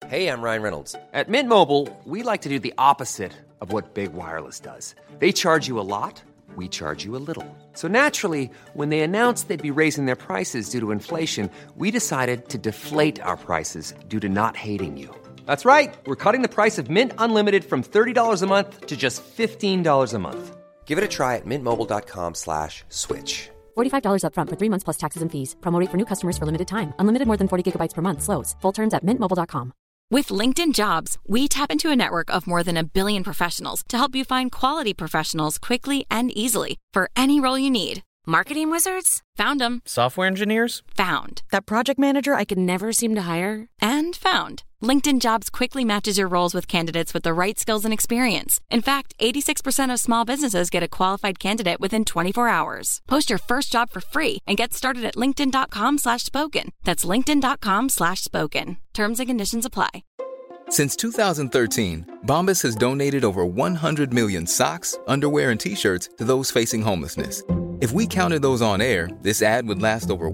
Hey, I'm Ryan Reynolds. At Mint Mobile, we like to do the opposite of what Big Wireless does. They charge you a lot, we charge you a little. So naturally, when they announced they'd be raising their prices due to inflation, we decided to deflate our prices due to not hating you. That's right. We're cutting the price of Mint Unlimited from $30 a month to just $15 a month. Give it a try at mintmobile.com/switch. $45 up front for 3 months plus taxes and fees. Promo rate for new customers for limited time. Unlimited more than 40 gigabytes per month slows. Full terms at mintmobile.com. With LinkedIn Jobs, we tap into a network of more than 1 billion professionals to help you find quality professionals quickly and easily for any role you need. Marketing wizards? Found them. Software engineers? Found. That project manager I could never seem to hire? And found. LinkedIn Jobs quickly matches your roles with candidates with the right skills and experience. In fact, 86% of small businesses get a qualified candidate within 24 hours. Post your first job for free and get started at linkedin.com/spoken. That's linkedin.com/spoken. Terms and conditions apply. Since 2013, Bombas has donated over 100 million socks, underwear, and T-shirts to those facing homelessness. If we counted those on air, this ad would last over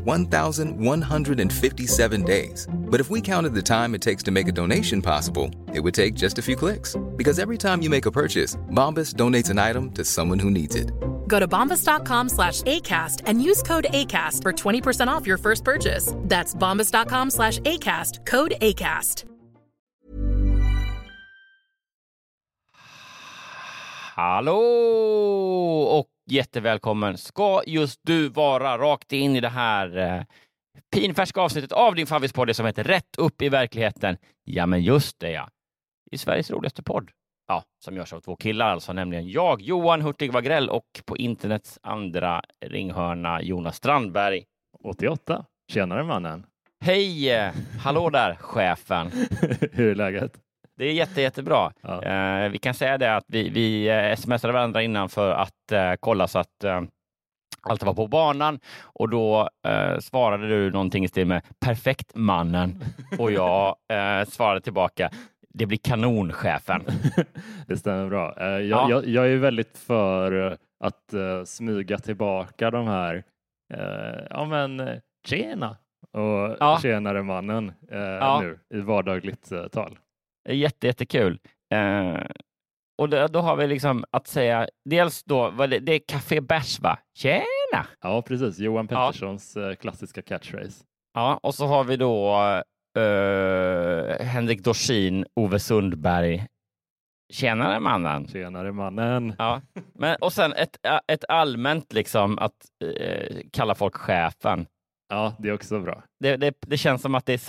1,157 days. But if we counted the time it takes to make a donation possible, it would take just a few clicks. Because every time you make a purchase, Bombas donates an item to someone who needs it. Go to bombas.com/ACAST and use code ACAST for 20% off your first purchase. That's bombas.com/ACAST, code ACAST. Hallå och jättevälkommen ska just du vara rakt in i det här pinfärska avsnittet av din favvispodd som heter Rätt upp i verkligheten. Ja, men just det, ja. I Sveriges roligaste podd. Ja, som görs av 2 killar alltså, nämligen jag, Johan Hurtig Wagrell, och på internets andra ringhörna Jonas Strandberg. 88. Tjenare mannen. Hej, hallå där chefen. Hur är läget? Det är jättebra. Ja. Vi kan säga det att vi smsade varandra innan för att kolla så att allt var på banan. Och då svarade du någonting i stil med perfekt mannen. Och jag svarade tillbaka, det blir kanonchefen. Det stämmer bra. Jag är väldigt för att smyga tillbaka de här tjena och tjenare mannen nu i vardagligt tal. Jättekul. Och då har vi liksom att säga, dels då, det är Café Bärs, va? Tjena! Ja, precis. Johan Petterssons klassiska catchphrase. Ja, och så har vi då Henrik Dorsin, Ove Sundberg. Tjenare mannen. Tjenare mannen. Ja, men och sen ett allmänt liksom att kalla folk chefen. Ja, det är också bra. Det känns som att det är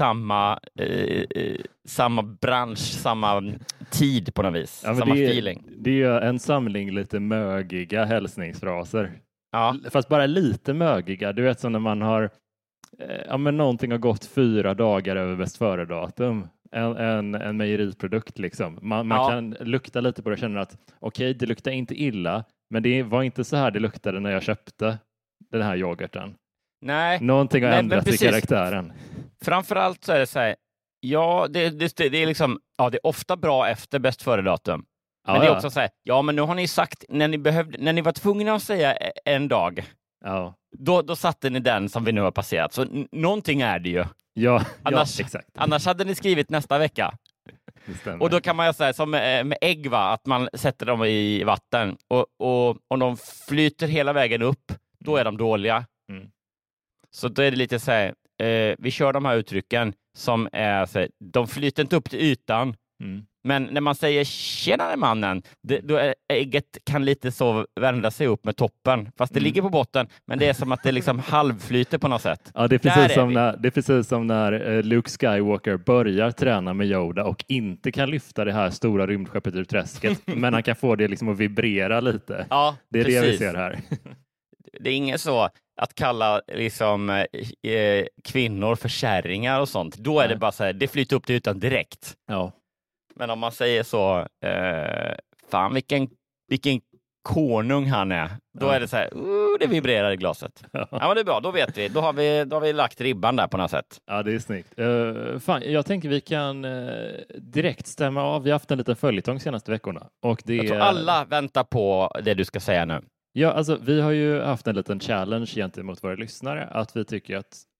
samma bransch, samma tid på något vis. Ja, samma feeling. Det är en samling lite mögiga hälsningsfraser. Ja. Fast bara lite mögiga. Du vet, som när man har någonting har gått 4 dagar över bäst före-datum. En mejeriprodukt liksom. Man kan lukta lite på det och känna att okej, det luktar inte illa, men det var inte så här det luktade när jag köpte den här yoghurten. Nej. Någonting har ändrat i karaktären. Framförallt så är det så här, det är liksom, det är ofta bra efter bäst före-datum. Men det är också så här, men nu har ni sagt, när ni var tvungna att säga en dag, då satte ni den som vi nu har passerat. Så någonting är det ju. Ja, exakt. Annars hade ni skrivit nästa vecka. Och då kan man ju säga som med ägg, va, att man sätter dem i vatten och om de flyter hela vägen upp, då är de dåliga. Mm. Så då är det lite så här, vi kör de här uttrycken som är så här, de flyter inte upp till ytan. Mm. Men när man säger tjenare mannen, då är ägget kan lite så vända sig upp med toppen. Fast det ligger på botten, men det är som att det liksom halvflyter på något sätt. Ja, det är precis som när Luke Skywalker börjar träna med Yoda och inte kan lyfta det här stora rymdskeppet ur träsket. Men han kan få det liksom att vibrera lite. Ja, det är precis. Det vi ser här. Det är inget så att kalla liksom, kvinnor för kärringar och sånt. Då är det bara så här, det flyter upp till ytan direkt. Ja. Men om man säger så, fan vilken konung han är. Då är det så här, det vibrerar i glaset. Ja, men det är bra, då vet vi. Då har vi lagt ribban där på något sätt. Ja, det är snyggt. Jag tänker vi kan direkt stämma av. Vi har haft en liten följetong senaste veckorna. Och jag tror alla väntar på det du ska säga nu. Ja, alltså vi har ju haft en liten challenge gentemot våra lyssnare. Att vi tycker att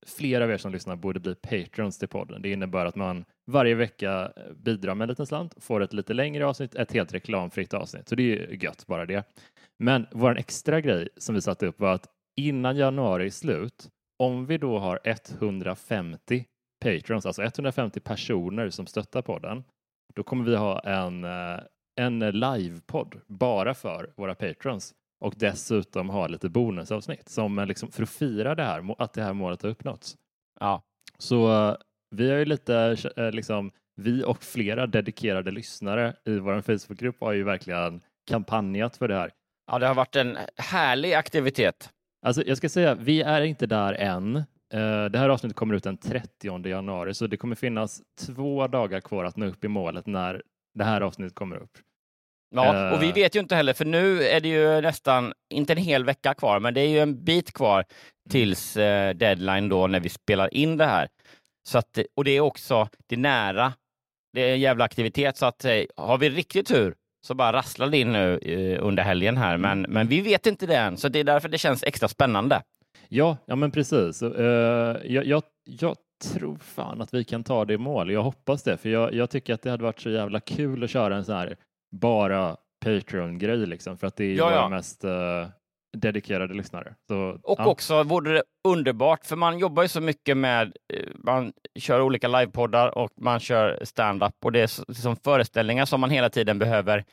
flera av er som lyssnar borde bli patrons till podden. Det innebär att man varje vecka bidrar med en liten slant, får ett lite längre avsnitt, ett helt reklamfritt avsnitt. Så det är ju gött bara det. Men vår extra grej som vi satte upp var att innan januari är slut, om vi då har 150 patrons, alltså 150 personer som stöttar podden, då kommer vi ha en livepodd bara för våra patrons och dessutom ha lite bonusavsnitt som liksom för att fira det här, att det här målet har uppnåtts. Ja. Så vi har ju lite liksom, vi och flera dedikerade lyssnare i vår Facebookgrupp har ju verkligen kampanjat för det här. Ja, det har varit en härlig aktivitet. Alltså jag ska säga, vi är inte där än. Det här avsnittet kommer ut den 30 januari, så det kommer finnas 2 dagar kvar att nå upp i målet när det här avsnittet kommer upp. Ja, och vi vet ju inte heller, för nu är det ju nästan, inte en hel vecka kvar, men det är ju en bit kvar tills deadline då när vi spelar in det här. Så att, och det är också, det är nära, det är en jävla aktivitet, så att har vi riktigt tur så bara rasslar det in nu under helgen här, men vi vet inte det än, så det är därför det känns extra spännande. Ja men precis. Jag tror fan att vi kan ta det i mål. Jag hoppas det, för jag tycker att det hade varit så jävla kul att köra en sån här bara Patreon-grej liksom, för att det är våra mest dedikerade lyssnare. Så, och också vore det underbart, för man jobbar ju så mycket med, man kör olika livepoddar och man kör stand-up, och det är som föreställningar som man hela tiden behöver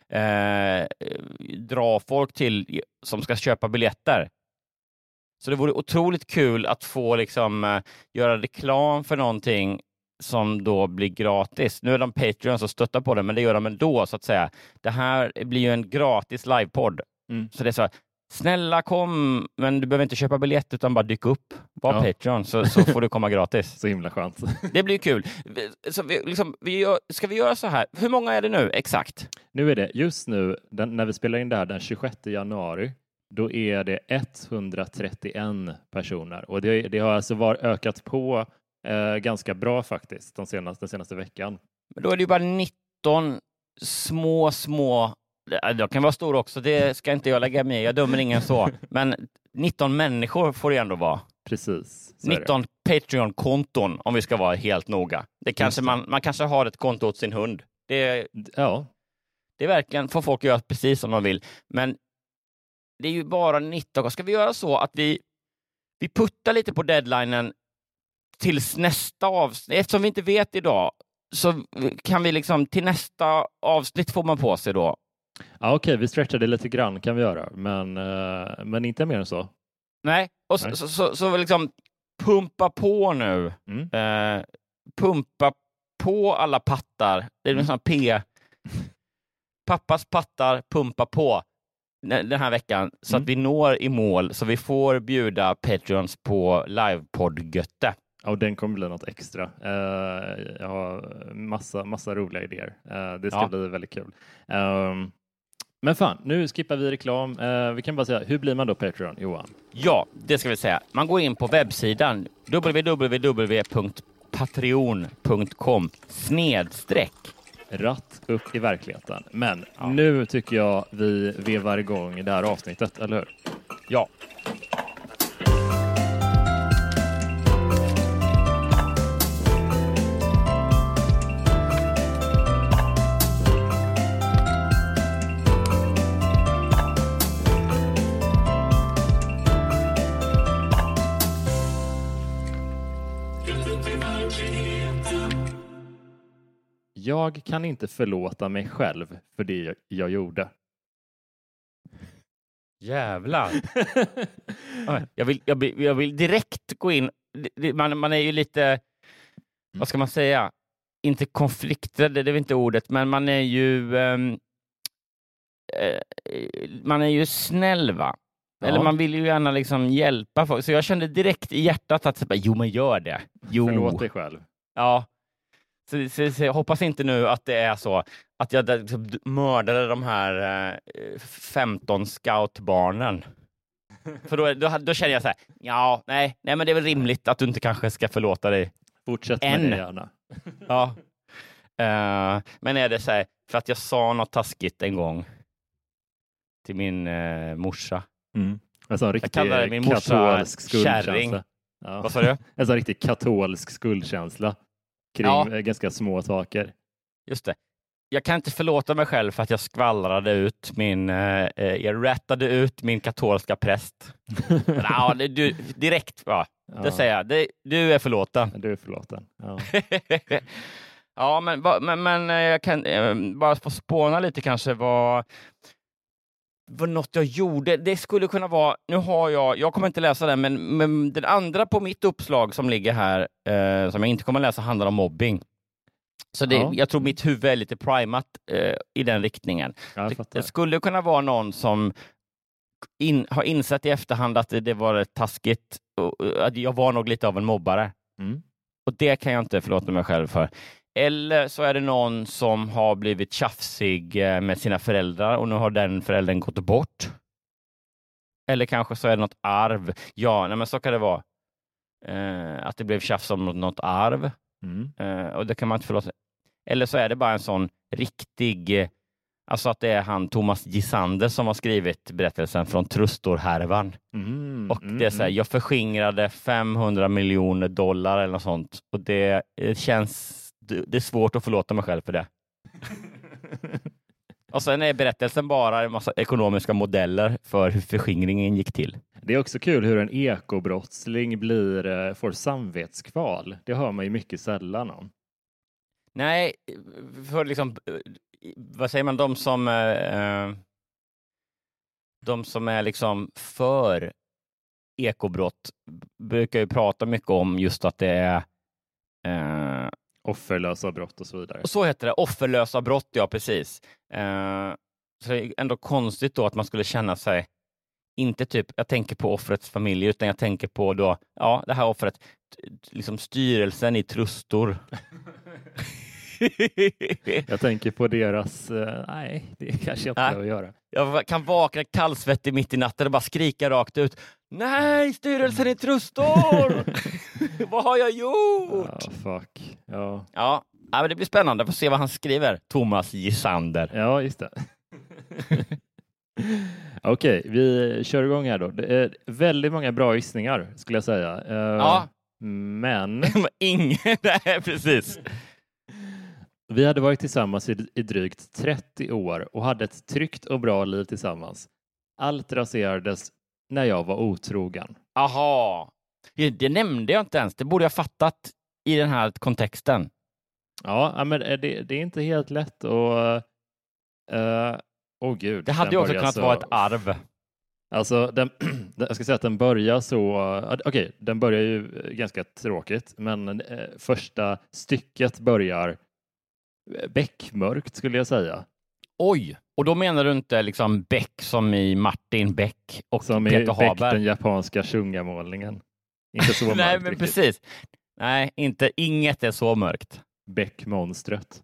dra folk till som ska köpa biljetter. Så det vore otroligt kul att få liksom göra reklam för någonting som då blir gratis. Nu är de Patreons som stöttar på det, men det gör de ändå, så att säga. Det här blir ju en gratis livepodd. Så det är så, snälla kom, men du behöver inte köpa biljett utan bara dyka upp. Var Patreon så får du komma gratis. Så himla skönt. Det blir kul. Så ska vi göra så här? Hur många är det nu exakt? Nu är det just nu, när vi spelar in det här den 26 januari, då är det 131 personer. Och det har alltså ökat på ganska bra faktiskt den senaste veckan. Men då är det ju bara 19 små. De kan vara stora också, det ska inte jag lägga med. Jag dömer ingen så. Men 19 människor får det ändå vara. Precis. 19 Patreon-konton om vi ska vara helt noga. Det kanske man kanske har ett konto åt sin hund. Det är verkligen, får folk göra precis som de vill. Men det är ju bara 19. Ska vi göra så att vi puttar lite på deadlinen tills nästa avsnitt? Eftersom vi inte vet idag så kan vi liksom till nästa avsnitt får man på sig då. Ja, okej, vi stretchar det lite grann kan vi göra, men inte mer än så. Nej, och så liksom pumpa på nu. Pumpa på alla pattar. Det är en sån pappas pattar, pumpa på den här veckan så att vi når i mål, så vi får bjuda Patreons på livepodd-götte. Ja, och den kommer bli något extra. Jag har massa roliga idéer. Det ska bli väldigt kul. Men fan, nu skippar vi reklam. Vi kan bara säga, hur blir man då Patreon, Johan? Ja, det ska vi säga. Man går in på webbsidan www.patreon.com/ Ratt upp i verkligheten. Men nu tycker jag vi vevar igång det här avsnittet, eller hur? Ja. Jag kan inte förlåta mig själv för det jag gjorde. Jävlar. Jag vill direkt gå in. Man är ju lite, vad ska man säga? Inte konflikter, det är väl inte ordet, men man är ju snäll, va? Ja. Eller man vill ju gärna liksom hjälpa folk. Så jag kände direkt i hjärtat att jo, men gör det. Jo. Förlåt dig själv. Ja. Så jag hoppas inte nu att det är så att jag liksom mördade de här 15 scoutbarnen. För då känner jag så här, nej, men det är väl rimligt att du inte kanske ska förlåta dig. Fortsätt med det gärna. Ja. Men är det så här, för att jag sa något taskigt en gång till min morsa. Alltså en riktig jag kallade min morsa kärring. Ja. Vad sa du? En sån riktigt katolsk skuldkänsla kring ganska små saker. Just det. Jag kan inte förlåta mig själv för att jag skvallrade ut jag rättade ut min katolska präst. Du, direkt, det säger jag. Du är förlåten. Du är förlåten. Ja. Ja, men jag kan bara få spåna lite kanske vad något jag gjorde. Det skulle kunna vara, jag kommer inte läsa den, men den andra på mitt uppslag som ligger här, som jag inte kommer läsa, handlar om mobbing. Så jag tror mitt huvud är lite primat i den riktningen. Det skulle kunna vara någon som har insett i efterhand att det var taskigt och att jag var nog lite av en mobbare. Och det kan jag inte förlåta mig själv för. Eller så är det någon som har blivit tjafsig med sina föräldrar och nu har den föräldern gått bort. Eller kanske så är det något arv. Ja, men så kan det vara. Att det blev tjafs om något arv. Och det kan man inte förlåta. Eller så är det bara en sån riktig, alltså att det är han Thomas Gisander som har skrivit berättelsen från Trustor-härvan. Och det är så här, jag förskingrade $500 miljoner eller något sånt. Och det är svårt att förlåta mig själv för det. Och sen är berättelsen bara en massa ekonomiska modeller för hur förskingringen gick till. Det är också kul hur en ekobrottsling får samvetskval. Det hör man ju mycket sällan om. Nej, för liksom, vad säger man, de som är liksom för ekobrott brukar ju prata mycket om just att det är offerlösa brott och så vidare. Och så heter det, offerlösa brott, ja precis. Så det är ändå konstigt då att man skulle känna sig, inte typ, jag tänker på offrets familj, utan jag tänker på då, det här offret, liksom styrelsen i Trustor. Jag tänker på deras, nej, det kanske jag inte behöver göra. Jag kan vakna kallsvettig mitt i natten och bara skrika rakt ut, nej, styrelsen i Trustor! Vad har jag gjort? Fuck. Ja, men det blir spännande att få se vad han skriver, Thomas Gisander. Ja, just det. Okej, vi kör igång här då. Det är väldigt många bra gissningar skulle jag säga. Men ingen, nej, precis. Vi hade varit tillsammans i drygt 30 år och hade ett tryggt och bra liv tillsammans. Allt raserades när jag var otrogen. Aha, det nämnde jag inte ens. Det borde jag fattat i den här kontexten. Ja, men det är inte helt lätt och gud. Det hade ju också kunnat vara ett arv. Alltså, jag ska säga att den börjar så... Okej, den börjar ju ganska tråkigt, men första stycket börjar beckmörkt skulle jag säga. Oj, och då menar du inte liksom Beck som i Martin Beck och som Peter i Haber? Beck, den japanska shungamålningen. Inte så mörkt. Nej, men precis. Nej, inget är så mörkt. Beckmonstret.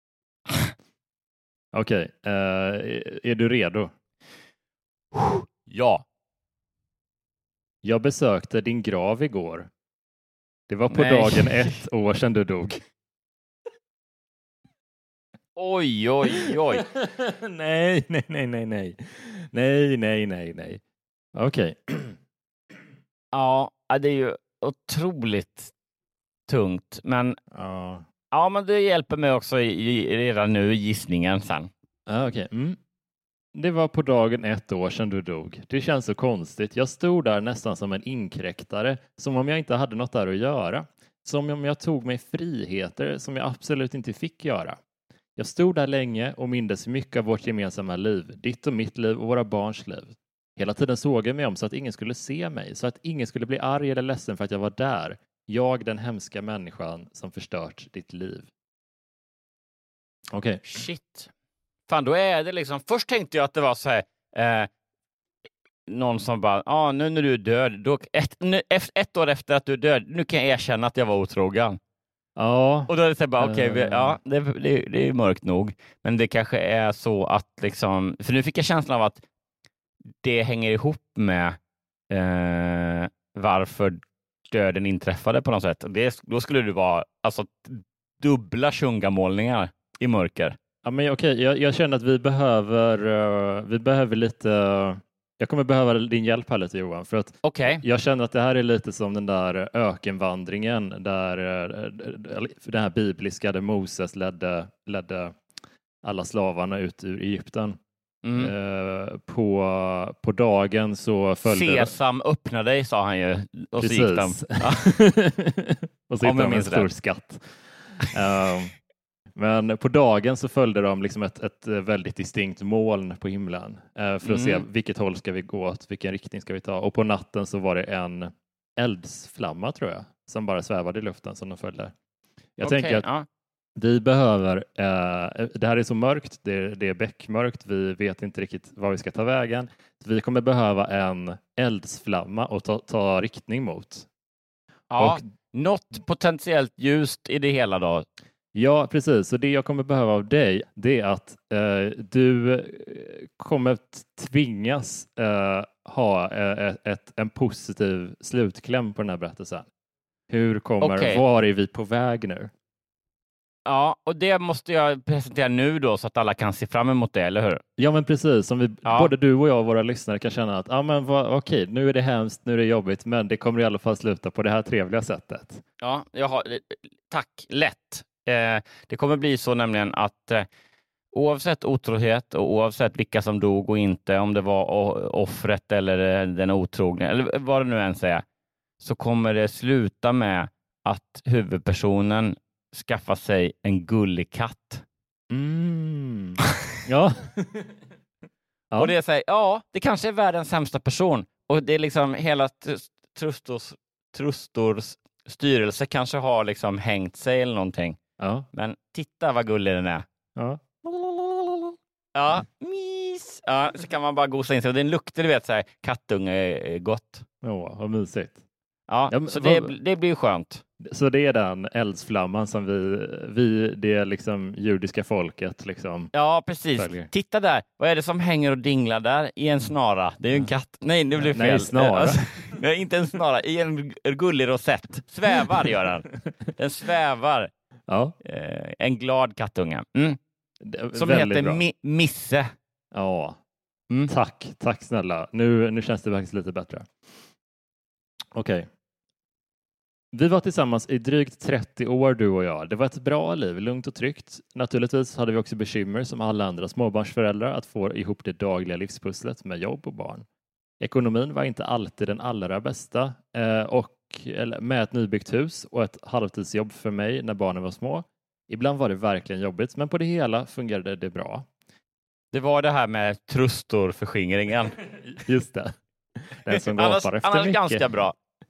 Okej, är du redo? Ja. Jag besökte din grav igår. Det var på dagen 1 år sedan du dog. Oj. Nej. Okej. Ja, det är ju otroligt tungt, men ja, men det hjälper mig också redan nu i gissningen sen. Okej. Det var på dagen 1 år sedan du dog. Det känns så konstigt. Jag stod där nästan som en inkräktare, som om jag inte hade något där att göra. Som om jag tog mig friheter som jag absolut inte fick göra. Jag stod där länge och mindes mycket av vårt gemensamma liv, ditt och mitt liv och våra barns liv. Hela tiden såg jag mig om så att ingen skulle se mig, så att ingen skulle bli arg eller ledsen för att jag var där. Jag, den hemska människan som förstört ditt liv. Okej. Shit. Fan, då är det liksom... Först tänkte jag att det var så här... någon som bara... nu när du är död... Då, ett år efter att du är död... Nu kan jag erkänna att jag var otrogen. Ja. Och då är det så bara... Okej, det är mörkt nog. Men det kanske är så att liksom... För nu fick jag känslan av att det hänger ihop med varför döden inträffade på något sätt. Då skulle det vara alltså dubbla shungamålningar i mörker. Ja, men okej, jag känner att vi behöver lite Jag kommer behöva din hjälp här lite, Johan, för att jag känner att det här är lite som den där ökenvandringen där den här bibliska där Moses ledde alla slavarna ut ur Egypten. På dagen så följde... Sesam, öppna dig, sa han ju. Och precis. Så gick de. Och så hittade de en stor skatt. Men på dagen så följde de liksom ett väldigt distinkt moln på himlen för att se vilket håll ska vi gå åt, vilken riktning ska vi ta. Och på natten så var det en eldsflamma, tror jag, som bara svävade i luften som de följde. Jag tänker att vi behöver, det här är så mörkt, det är beckmörkt, vi vet inte riktigt var vi ska ta vägen. Vi kommer behöva en eldsflamma att ta riktning mot. Ja, och, något potentiellt ljust i det hela då. Ja, precis. Så det jag kommer behöva av dig, det är att du kommer tvingas ha en positiv slutkläm på den här berättelsen. Var är vi på väg nu? Ja, och det måste jag presentera nu då så att alla kan se fram emot det, eller hur? Ja, men precis. Som både du och jag och våra lyssnare kan känna att okej, nu är det hemskt, nu är det jobbigt, men det kommer i alla fall sluta på det här trevliga sättet. Ja, tack. Lätt. Det kommer bli så nämligen att oavsett otrohet och oavsett vilka som dog och inte, om det var offret eller den otrogna eller vad det nu än säger, så kommer det sluta med att huvudpersonen skaffar sig en gullig katt. Ja. Och det är så här, det kanske är världens sämsta person. Och det är liksom hela Trustors styrelse kanske har liksom hängt sig eller någonting. Ja. Men titta vad gullig den är. Ja. Ja, mys. Ja, så kan man bara gosa in sig. Och den luktar, du vet, så här, kattunge är gott. Ja, vad mysigt. Ja, så det blir skönt. Så det är den eldsflamman som det liksom judiska folket liksom. Ja, precis. Följer. Titta där. Vad är det som hänger och dinglar där i en snara? Det är ju en katt. Nej, det blir fel. Nej, snara. Nej, inte en snara. I en gullig rosett. Svävar gör den. Den svävar. Ja. En glad kattunge. Som heter Misse. Ja. Tack snälla. Nu känns det faktiskt lite bättre. Okej. Vi var tillsammans i drygt 30 år, du och jag. Det var ett bra liv, lugnt och tryggt. Naturligtvis hade vi också bekymmer som alla andra småbarnsföräldrar att få ihop det dagliga livspusslet med jobb och barn. Ekonomin var inte alltid den allra bästa med ett nybyggt hus och ett halvtidsjobb för mig när barnen var små. Ibland var det verkligen jobbigt, men på det hela fungerade det bra. Det var det här med trustorförskingringen. Just det. Den som gapar efter mycket. Annars ganska bra.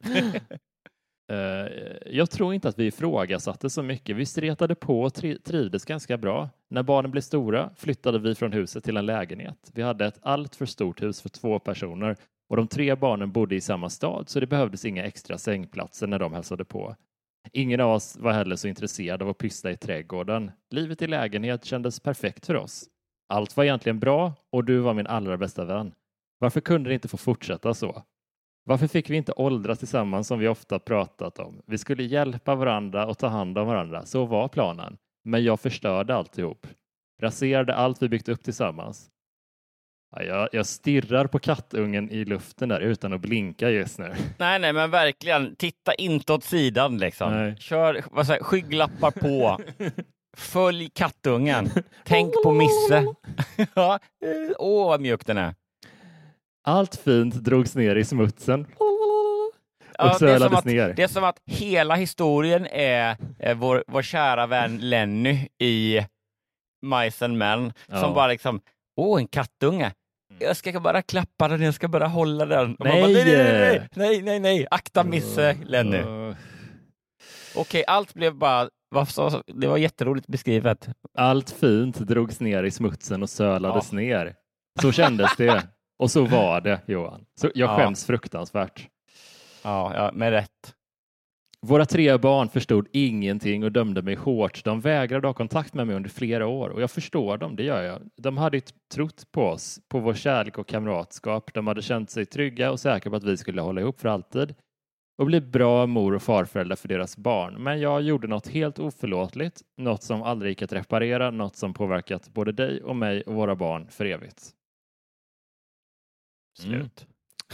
Jag tror inte att vi ifrågasatte så mycket. Vi stretade på och trivdes ganska bra. När barnen blev stora flyttade vi från huset till en lägenhet. Vi hade ett allt för stort hus för 2 personer och de 3 barnen bodde i samma stad, så det behövdes inga extra sängplatser när de hälsade på. Ingen av oss var heller så intresserad av att pyssla i trädgården. Livet i lägenhet kändes perfekt för oss. Allt var egentligen bra och du var min allra bästa vän. Varför kunde det inte få fortsätta så? Varför fick vi inte åldras tillsammans som vi ofta pratat om? Vi skulle hjälpa varandra och ta hand om varandra. Så var planen. Men jag förstörde alltihop. Raserade allt vi byggt upp tillsammans. Ja, jag stirrar på kattungen i luften där utan att blinka just nu. Nej, men verkligen. Titta inte åt sidan liksom. Nej. Kör skygglappar på. Följ kattungen. Tänk på Misse. Ja. Vad mjuk den är. Allt fint drogs ner i smutsen. Ja, och sölades ner. Det är som att hela historien är vår kära vän Lenny i Mice and Men. Som bara liksom, en kattunge. Jag ska bara klappa den, jag ska bara hålla den. Nej. Akta Misse, Lenny. Okej, allt blev bara... Det var jätteroligt beskrivet. Allt fint drogs ner i smutsen och sölades ner. Så kändes det. Och så var det, Johan. Så jag skäms fruktansvärt. Ja, med rätt. Våra 3 barn förstod ingenting och dömde mig hårt. De vägrade ha kontakt med mig under flera år. Och jag förstår dem, det gör jag. De hade trott på oss, på vår kärlek och kamratskap. De hade känt sig trygga och säkra på att vi skulle hålla ihop för alltid. Och bli bra mor- och farföräldrar för deras barn. Men jag gjorde något helt oförlåtligt. Något som aldrig gick att reparera. Något som påverkat både dig och mig och våra barn för evigt. Slut.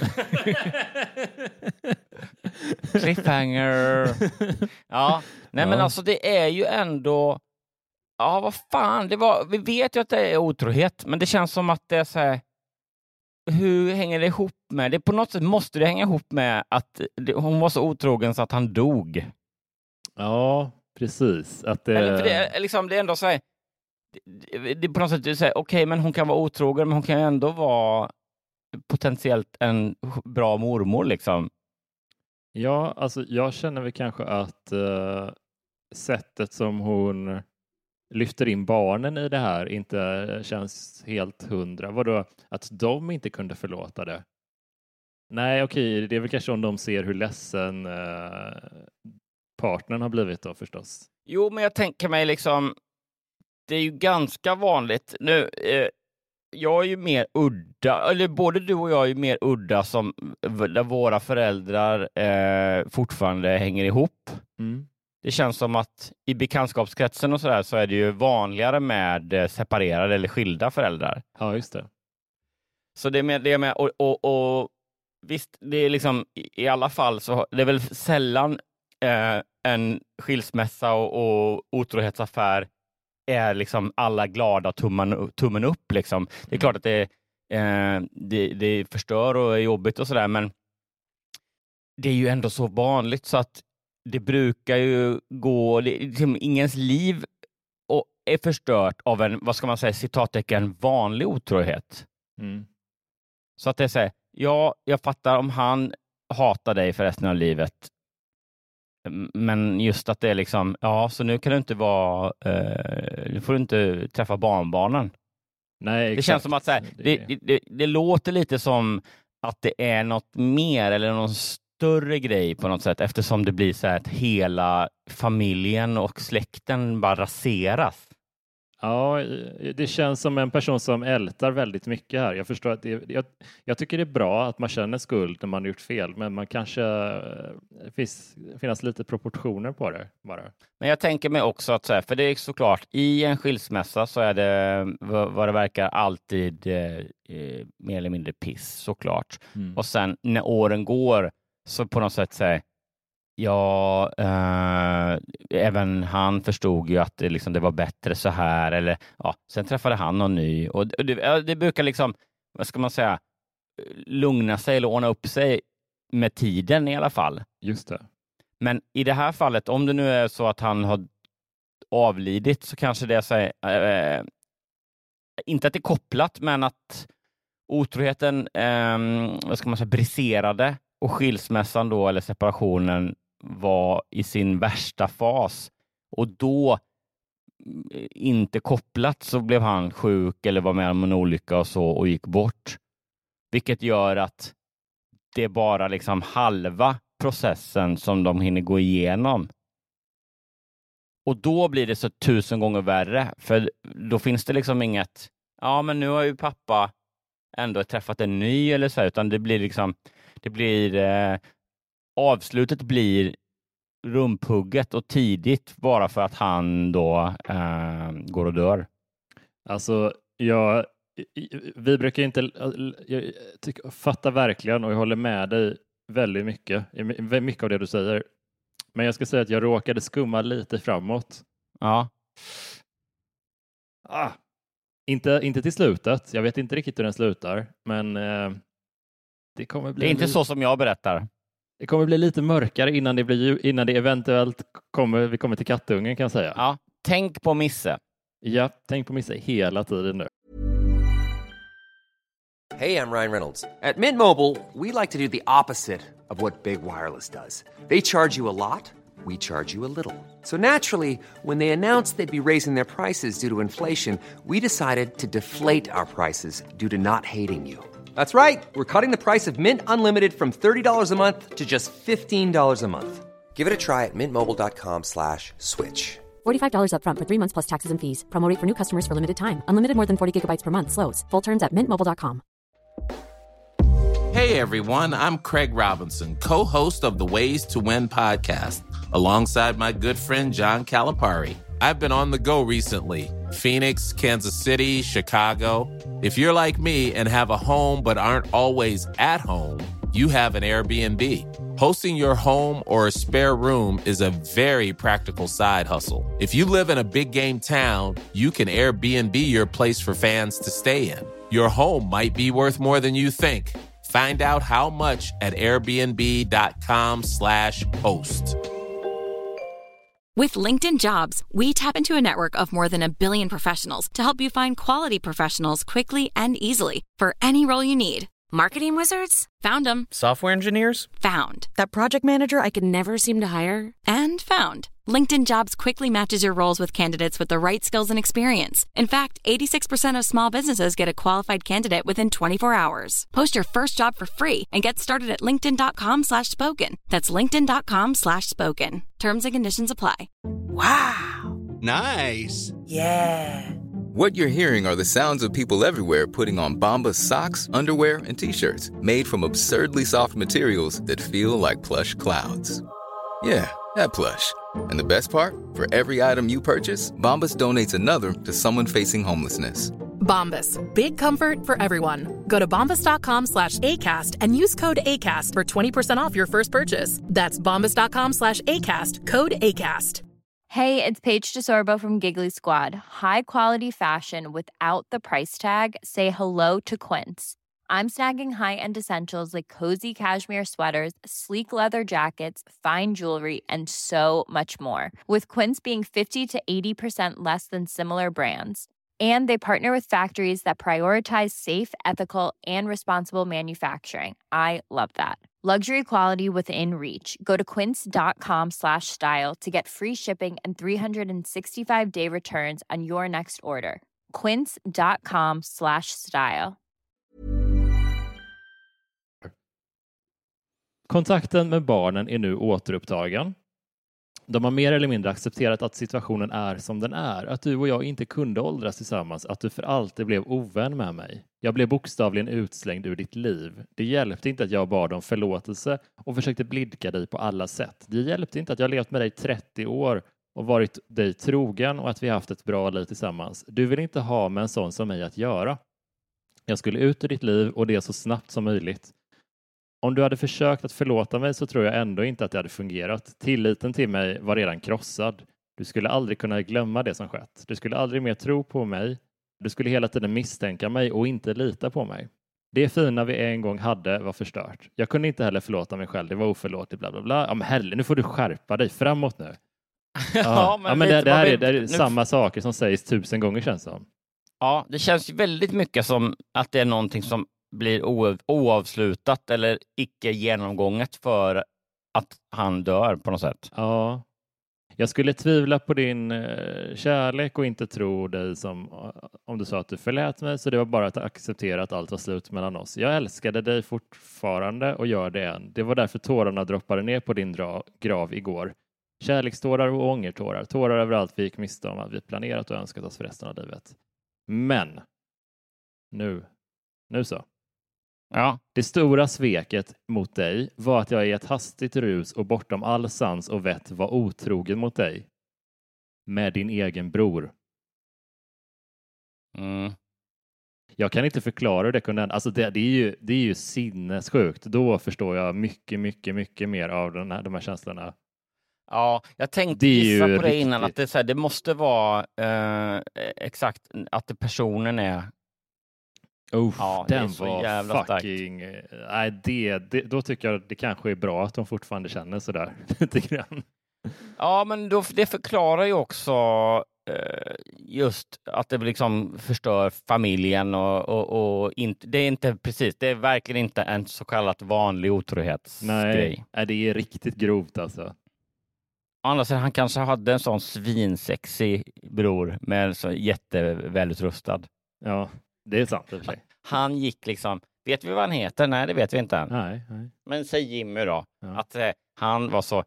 Cliffhanger. Ja, nej men alltså det är ju ändå, ja vad fan, vi vet ju att det är otrohet, men det känns som att det är så här, hur hänger det ihop med det? På något sätt måste det hänga ihop med att hon var så otrogen så att han dog. Ja, precis. Att det... Eller, för det är liksom, det är ändå så här, det på något sätt säger okej, men hon kan vara otrogen, men hon kan ju ändå vara potentiellt en bra mormor liksom. Ja, alltså jag känner väl kanske att sättet som hon lyfter in barnen i det här inte känns helt 100. Vadå? Att de inte kunde förlåta det? Nej, okej, det är väl kanske om de ser hur ledsen partnern har blivit då förstås. Jo, men jag tänker mig liksom, det är ju ganska vanligt nu. Jag är ju mer udda, eller både du och jag är ju mer udda som där våra föräldrar fortfarande hänger ihop. Mm. Det känns som att i bekantskapskretsen och sådär så är det ju vanligare med separerade eller skilda föräldrar. Ja, just det. Så det är med och visst, det är liksom i alla fall så det är väl sällan en skilsmässa och otrohetsaffär är liksom alla glada tummen upp liksom. Det är klart att det förstör och är jobbigt och sådär, men det är ju ändå så vanligt så att det brukar ju gå, liksom, ingens liv är förstört av en, vad ska man säga, citattecken, vanlig otrohet. Mm. Så att det är så här, ja, jag fattar om han hatar dig för resten av livet. Men just att det är liksom, ja, så nu kan du inte vara, nu får du inte träffa barnbarnen. Nej, exakt. Det känns som att så här, det låter lite som att det är något mer eller någon större grej på något sätt, eftersom det blir så här att hela familjen och släkten bara raseras. Ja, det känns som en person som ältar väldigt mycket här. Jag förstår att jag tycker det är bra att man känner skuld när man har gjort fel, men man kanske finns lite proportioner på det bara. Men jag tänker mig också att så här, för det är såklart i en skilsmässa så är det vad det verkar alltid mer eller mindre piss såklart. Mm. Och sen när åren går så på något sätt säger ja, även han förstod ju att det var bättre så här, eller ja, sen träffade han någon ny och det brukar liksom, vad ska man säga, lugna sig eller ordna upp sig med tiden i alla fall. Just det. Men i det här fallet, om det nu är så att han har avlidit, så kanske det är så inte att det är kopplat, men att otroheten vad ska man säga, briserade och skilsmässan då, eller separationen, var i sin värsta fas. Och då, inte kopplat, så blev han sjuk eller var med om en olycka och så och gick bort. Vilket gör att det är bara liksom halva processen som de hinner gå igenom. Och då blir det så 1000 gånger värre. För då finns det liksom inget, ja men nu har ju pappa ändå träffat en ny eller så, utan det blir liksom, avslutet blir rumpugget och tidigt bara för att han då går och dör. Alltså, vi brukar inte, jag fattar verkligen och jag håller med dig väldigt mycket av det du säger. Men jag ska säga att jag råkade skumma lite framåt. Ja. Inte till slutet. Jag vet inte riktigt hur den slutar, men det kommer bli... Det är inte så som jag berättar. Det kommer bli lite mörkare innan det eventuellt vi kommer till kattungen, kan jag säga. Ja, tänk på Misse. Ja, tänk på Misse hela tiden nu. Hey, I'm Ryan Reynolds. At Mint Mobile, we like to do the opposite of what Big Wireless does. They charge you a lot, we charge you a little. So naturally, when they announced they'd be raising their prices due to inflation, we decided to deflate our prices due to not hating you. That's right. We're cutting the price of Mint Unlimited from $30 a month to just $15 a month. Give it a try at mintmobile.com/switch. $45 up front for 3 months plus taxes and fees. Promo rate for new customers for limited time. Unlimited more than 40 gigabytes per month. Slows full terms at mintmobile.com. Hey everyone, I'm Craig Robinson, co-host of the Ways to Win podcast, alongside my good friend John Calipari. I've been on the go recently. Phoenix, Kansas City, Chicago. If you're like me and have a home but aren't always at home, you have an Airbnb. Hosting your home or a spare room is a very practical side hustle. If you live in a big game town, you can Airbnb your place for fans to stay in. Your home might be worth more than you think. Find out how much at airbnb.com/host. With LinkedIn Jobs, we tap into a network of more than 1 billion professionals to help you find quality professionals quickly and easily for any role you need. Marketing wizards? Found them. Software engineers? Found. That project manager I could never seem to hire? And found. LinkedIn Jobs quickly matches your roles with candidates with the right skills and experience. In fact, 86% of small businesses get a qualified candidate within 24 hours. Post your first job for free and get started at linkedin.com/spoken. That's linkedin.com/spoken. Terms and conditions apply. Wow. Nice. Yeah. What you're hearing are the sounds of people everywhere putting on Bombas socks, underwear, and T-shirts made from absurdly soft materials that feel like plush clouds. Yeah, that plush. And the best part? For every item you purchase, Bombas donates another to someone facing homelessness. Bombas. Big comfort for everyone. Go to bombas.com/ACAST and use code ACAST for 20% off your first purchase. That's bombas.com/ACAST. Code ACAST. Hey, it's Paige DeSorbo from Giggly Squad. High quality fashion without the price tag. Say hello to Quince. I'm snagging high-end essentials like cozy cashmere sweaters, sleek leather jackets, fine jewelry, and so much more. With Quince being 50 to 80% less than similar brands. And they partner with factories that prioritize safe, ethical, and responsible manufacturing. I love that. Luxury quality within reach. Go to quince.com/style to get free shipping and 365-day returns on your next order. Quince.com/style. Kontakten med barnen är nu återupptagen. De har mer eller mindre accepterat att situationen är som den är. Att du och jag inte kunde åldras tillsammans. Att du för alltid blev ovän med mig. Jag blev bokstavligen utslängd ur ditt liv. Det hjälpte inte att jag bad om förlåtelse och försökte blidka dig på alla sätt. Det hjälpte inte att jag levt med dig 30 år och varit dig trogen och att vi haft ett bra liv tillsammans. Du vill inte ha med en sån som mig att göra. Jag skulle ut ur ditt liv och det så snabbt som möjligt. Om du hade försökt att förlåta mig så tror jag ändå inte att det hade fungerat. Tilliten till mig var redan krossad. Du skulle aldrig kunna glömma det som skett. Du skulle aldrig mer tro på mig. Du skulle hela tiden misstänka mig och inte lita på mig. Det fina vi en gång hade var förstört. Jag kunde inte heller förlåta mig själv. Det var oförlåtligt, bla bla bla. Ja, men herre, nu får du skärpa dig framåt nu. Men det här är samma saker som sägs 1000 gånger känns som. Ja, det känns ju väldigt mycket som att det är någonting som blir oavslutat eller icke genomgånget för att han dör på något sätt. Ja. Jag skulle tvivla på din kärlek och inte tro dig som om du sa att du förlät mig, så det var bara att acceptera att allt var slut mellan oss. Jag älskade dig fortfarande och gör det än. Det var därför tårarna droppade ner på din grav igår. Kärlekstårar och ångertårar. Tårar över allt vi gick miste om att vi planerat och önskat oss för resten av livet. Men nu så. Ja. Det stora sveket mot dig var att jag i ett hastigt rus och bortom all sans och vett var otrogen mot dig. Med din egen bror. Mm. Jag kan inte förklara hur det kunde hända. Alltså det är ju sinnessjukt. Då förstår jag mycket mer av de här känslorna. Ja, jag tänkte gissa på det innan. Att det måste vara exakt att personen är... Ja, den så var jävla fucking... Nej, då tycker jag det kanske är bra att de fortfarande känner sådär lite grann. Ja, men det förklarar ju också just att det liksom förstör familjen och inte, det är inte precis, det är verkligen inte en så kallad vanlig otrohetsgrej. Nej, det är riktigt grovt alltså. Annars han kanske hade en sån svinsexig bror med så jättevälutrustad. Ja. Det är sant i och för sig. Han gick liksom, vet vi vad han heter? Nej, det vet vi inte än. Nej. Men säg Jimmy då. Ja. Att han var så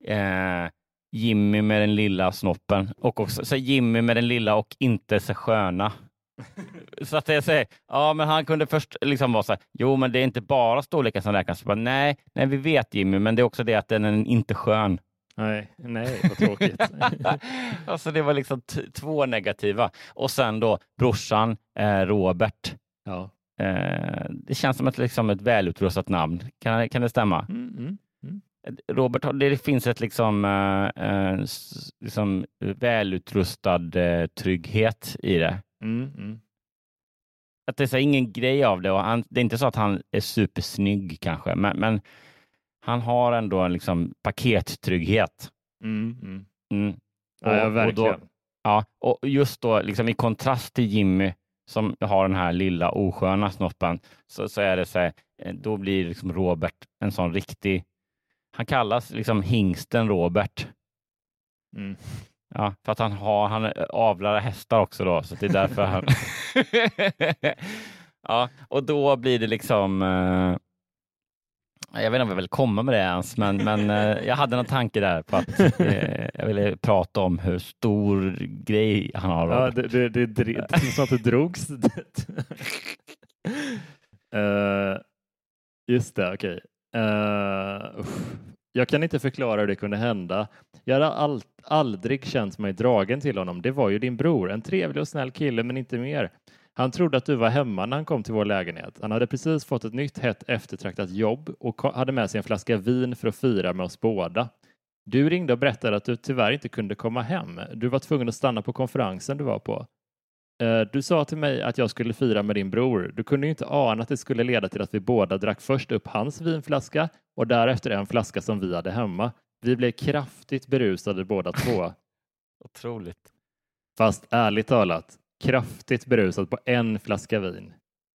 Jimmy med den lilla snoppen. Och också så Jimmy med den lilla och inte så sköna. Så att jag säger, ja men han kunde först liksom vara så här, jo men det är inte bara storleken som räknas. Nej, vi vet Jimmy, men det är också det att den är inte skön. Nej, vad tråkigt. Alltså det var liksom 2 negativa. Och sen då brorsan Robert. Ja. Det känns som ett välutrustat namn. Kan det stämma? Robert, det finns ett liksom välutrustad trygghet i det. Att det är ingen grej av det. Och det är inte så att han är supersnygg kanske, men han har ändå en liksom pakettrygghet. Ja, verkligen. Och just då liksom i kontrast till Jimmy som har den här lilla osköna snoppen, så är det så här, då blir liksom Robert en sån riktig, han kallas liksom hingsten Robert. Ja, för att han avlar hästar också då, så det är därför han ja, och då blir det liksom jag vet inte om jag vill komma med det ens, men jag hade någon tanke där på att jag ville prata om hur stor grej han har. Ja, det är som att det drogs dit. Just det, okej. Jag kan inte förklara hur det kunde hända. Jag hade aldrig känt mig dragen till honom. Det var ju din bror, en trevlig och snäll kille, men inte mer. Han trodde att du var hemma när han kom till vår lägenhet. Han hade precis fått ett nytt hett eftertraktat jobb och hade med sig en flaska vin för att fira med oss båda. Du ringde och berättade att du tyvärr inte kunde komma hem. Du var tvungen att stanna på konferensen du var på. Du sa till mig att jag skulle fira med din bror. Du kunde ju inte ana att det skulle leda till att vi båda drack först upp hans vinflaska och därefter en flaska som vi hade hemma. Vi blev kraftigt berusade båda två. Otroligt. Fast ärligt talat, kraftigt berusad på en flaska vin.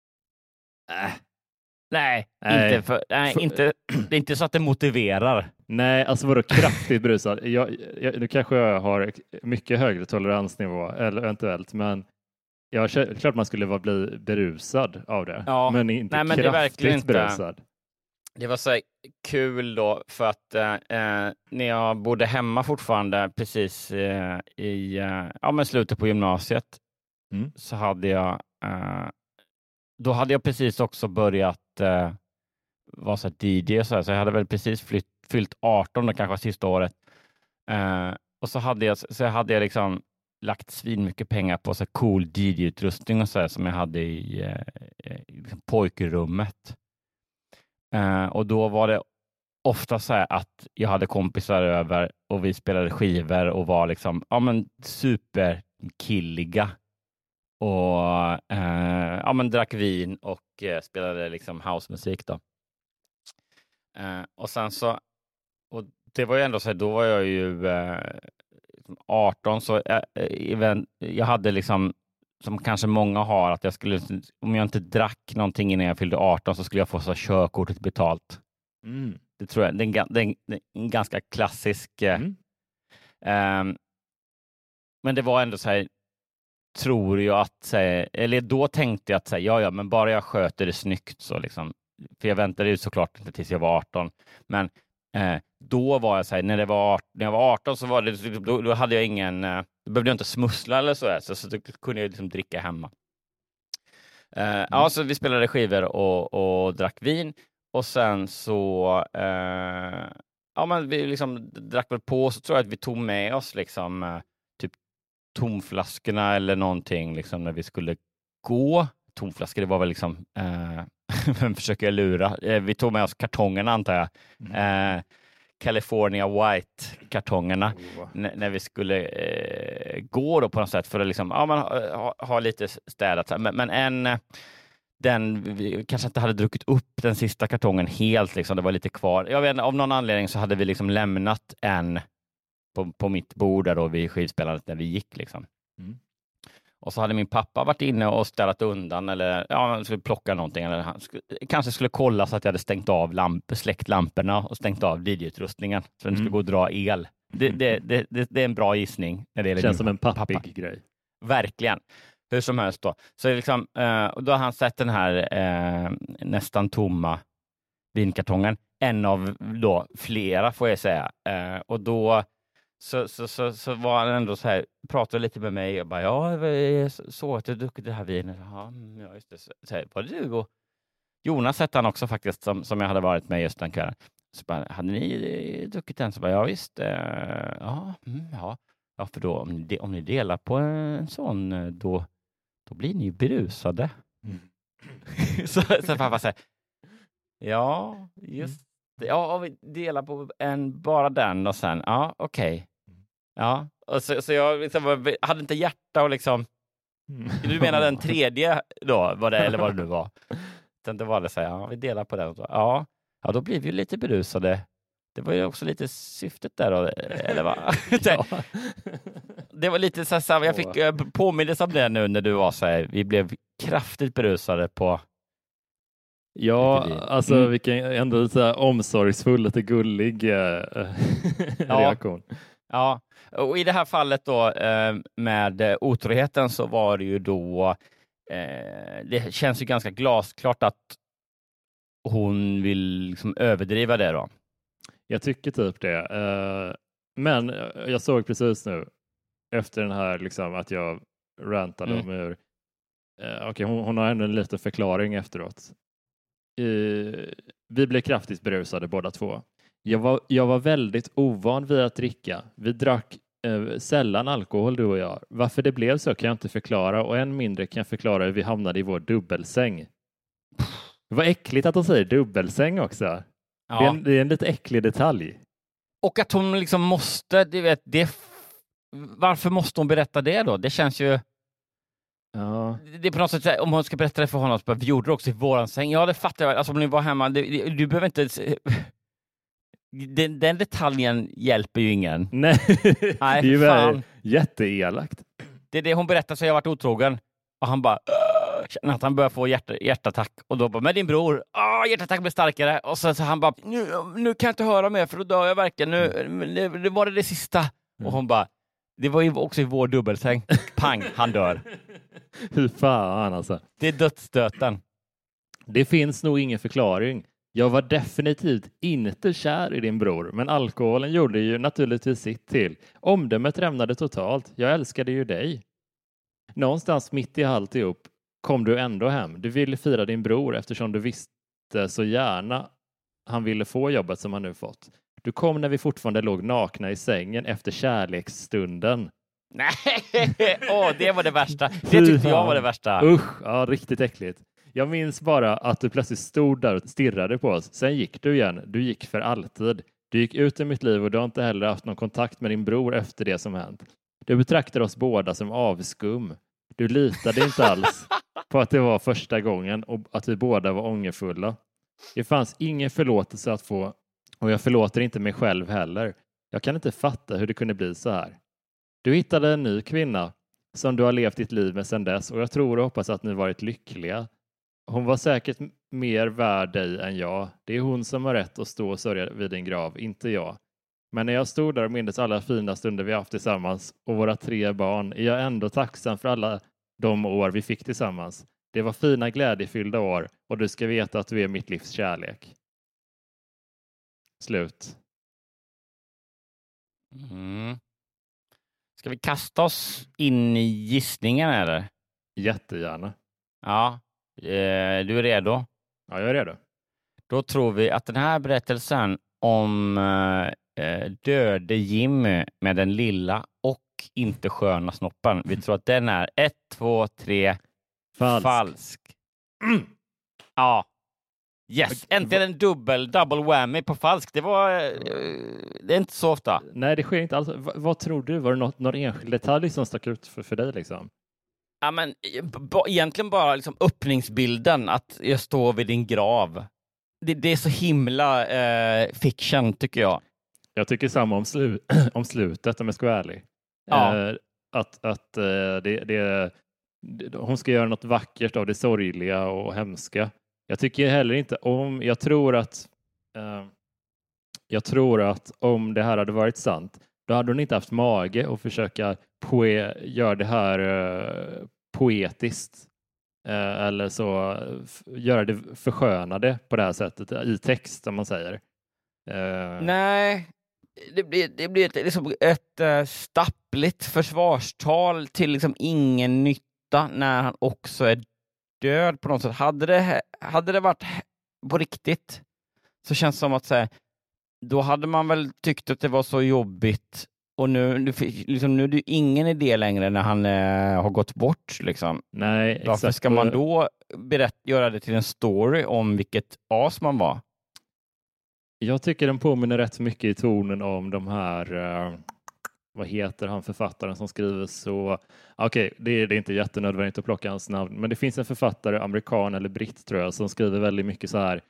Nej. Inte, det är inte så att det motiverar. Nej, alltså vadå kraftigt berusad? Nu kanske jag har mycket högre toleransnivå, eller eventuellt, men klart man skulle bli berusad av det. Ja. Men inte kraftigt berusad. Det var så kul då, för att när jag bodde hemma fortfarande precis i slutet på gymnasiet, så hade jag då hade jag precis också börjat vara så DJ och så jag hade väl precis fyllt 18 och kanske sista året. Och så hade jag liksom lagt svin mycket pengar på så cool DJ-utrustning och så som jag hade i pojkrummet. Och då var det ofta så här att jag hade kompisar över och vi spelade skivor och var liksom superkilliga och drack vin och spelade liksom housemusik då. Och sen så, och det var ju ändå så här, då var jag ju 18, så jag hade liksom, som kanske många har, att jag skulle, om jag inte drack någonting innan jag fyllde 18 så skulle jag få så körkortet betalt. Det tror jag, det är en ganska klassisk men det var ändå så här, tror jag att, eller då tänkte jag att säga, men bara jag sköter det snyggt så liksom, för jag väntade ju såklart inte tills jag var 18, men då var jag så här, när jag var 18 så var det, då hade jag ingen, då behövde jag inte smussla eller så då kunde jag liksom dricka hemma. Så vi spelade skivor och drack vin, och sen så vi liksom drack väl på, så tror jag att vi tog med oss liksom typ tomflaskorna eller någonting liksom när vi skulle gå. Tomflaskor, det var väl liksom vem försöker jag lura? Vi tog med oss kartongerna, antar jag. California White-kartongerna när vi skulle gå då på något sätt för att liksom, ha lite städat. Men vi kanske inte hade druckit upp den sista kartongen helt, liksom. Det var lite kvar. Jag vet inte, av någon anledning så hade vi liksom lämnat en på mitt bord där då vid skivspelandet när vi gick liksom. Och så hade min pappa varit inne och ställt undan, eller han skulle plocka någonting, eller han kanske skulle kolla så att jag hade stängt av släckt lamporna och stängt av DJ-utrustningen så den skulle gå och dra el. Det är en bra gissning. Det känns som en pappig grej. Verkligen. Hur som helst då. Så liksom, då har han sett den här nästan tomma vinkartongen. En av då flera, får jag säga. Och då så var han ändå så här, pratade lite med mig och bara, jag såg att du druckit det här vinet. Ja, just det. Så här, var det du? Och Jonas hette han också faktiskt, som jag hade varit med just den kvällen. Så bara, hade ni druckit den? Så bara, ja visst. Ja, för då om ni delar på en sån, då blir ni ju berusade. så pappa säger, ja, just det. Ja, vi delar på bara den och sen, ja, okej. Ja, och så jag liksom, hade inte hjärta och liksom, du menar den tredje då, var det, eller vad det nu var. Sen det var det så här, ja, vi delar på den. Ja, då blir vi ju lite berusade. Det var ju också lite syftet där då, eller vad? Ja. Det var lite så här, jag fick påminnelse om det nu när du var så här, vi blev kraftigt berusade på. Ja, alltså vilken ändå så här omsorgsfull, lite gullig reaktion. Ja, och i det här fallet då med otroheten så var det ju då det känns ju ganska glasklart att hon vill liksom överdriva det då. Jag tycker typ det. Men jag såg precis nu efter den här liksom att jag rantade om hur okej, hon har ändå en liten förklaring efteråt. Vi blev kraftigt berusade båda två. Jag var väldigt ovan vid att dricka. Vi drack sällan alkohol, du och jag. Varför det blev så kan jag inte förklara, och än mindre kan jag förklara hur vi hamnade i vår dubbelsäng. Vad äckligt att de säger dubbelsäng också. Ja. Det är en lite äcklig detalj. Och att hon liksom måste, du vet, varför måste hon berätta det då? Det känns ju... Ja. Det är på något sätt, om hon ska berätta det för honom, så vi gjorde det också i våran säng. Ja, det fattar jag. Alltså om ni var hemma, du behöver inte... Den detaljen hjälper ju ingen. Nej, det är ju fan jätteelakt. Det är det hon berättar, så jag har varit otrogen. Och han bara... känner att han börjar få hjärtattack. Och då bara, med din bror, hjärtattack blir starkare. Och så han bara, nu kan jag inte höra mer, för då dör jag verkligen. Det var det sista. Och hon bara, det var ju också i vår dubbelsäng. Pang, han dör. Hur fan alltså. Det är dödsstöten. Det finns nog ingen förklaring. Jag var definitivt inte kär i din bror, men alkoholen gjorde ju naturligtvis sitt till. Omdömet rämnade totalt. Jag älskade ju dig. Någonstans mitt i alltihop kom du ändå hem. Du ville fira din bror eftersom du visste så gärna han ville få jobbet som han nu fått. Du kom när vi fortfarande låg nakna i sängen efter kärleksstunden. Nej, det var det värsta. Det tyckte jag var det värsta. Usch, ja, riktigt äckligt. Jag minns bara att du plötsligt stod där och stirrade på oss. Sen gick du igen. Du gick för alltid. Du gick ut i mitt liv och du har inte heller haft någon kontakt med din bror efter det som hänt. Du betraktar oss båda som avskum. Du litade inte alls på att det var första gången och att vi båda var ångerfulla. Det fanns ingen förlåtelse att få, och jag förlåter inte mig själv heller. Jag kan inte fatta hur det kunde bli så här. Du hittade en ny kvinna som du har levt ditt liv med sedan dess, och jag tror och hoppas att ni varit lyckliga. Hon var säkert mer värd dig än jag. Det är hon som har rätt att stå och sörja vid din grav, inte jag. Men när jag stod där och mindes alla fina stunder vi haft tillsammans och våra 3 barn, är jag ändå tacksam för alla de år vi fick tillsammans. Det var fina, glädjefyllda år, och du ska veta att du är mitt livs kärlek. Slut. Ska vi kasta oss in i gissningen eller? Jättegärna. Ja, du är redo? Ja, jag är redo. Då tror vi att den här berättelsen om döde Jimmy med den lilla och inte sköna snoppen. Vi tror att den är 1, 2, 3 falsk. Ja. Yes, äntligen en double whammy på falsk. Det är inte så ofta. Nej, det sker inte alls. Vad tror du? Var det någon enskild detalj som stack ut för dig liksom? Ja, men egentligen bara liksom öppningsbilden, att jag står vid din grav. Det är så himla fiction, tycker jag. Jag tycker samma om slutet, om jag ska vara ärlig. Ja. Att hon ska göra något vackert av det sorgliga och hemska. Jag tycker heller inte om... Jag tror att om det här hade varit sant, då hade hon inte haft mage att försöka göra det här poetiskt. Eller så göra det förskönade på det här sättet i text, som man säger. Nej, det blir liksom ett stappligt försvarstal till liksom ingen nytta när han också är död på något sätt. Hade det varit på riktigt, så känns det som att säga, då hade man väl tyckt att det var så jobbigt. Och nu är det ingen idé längre när han har gått bort. Liksom. Nej, exakt. Varför ska man då göra det till en story om vilket as man var? Jag tycker den påminner rätt mycket i tonen om de här, vad heter han författaren som skriver så... Okej, det är inte jättenödvändigt att plocka hans namn, men det finns en författare, amerikan eller britt tror jag, som skriver väldigt mycket så här,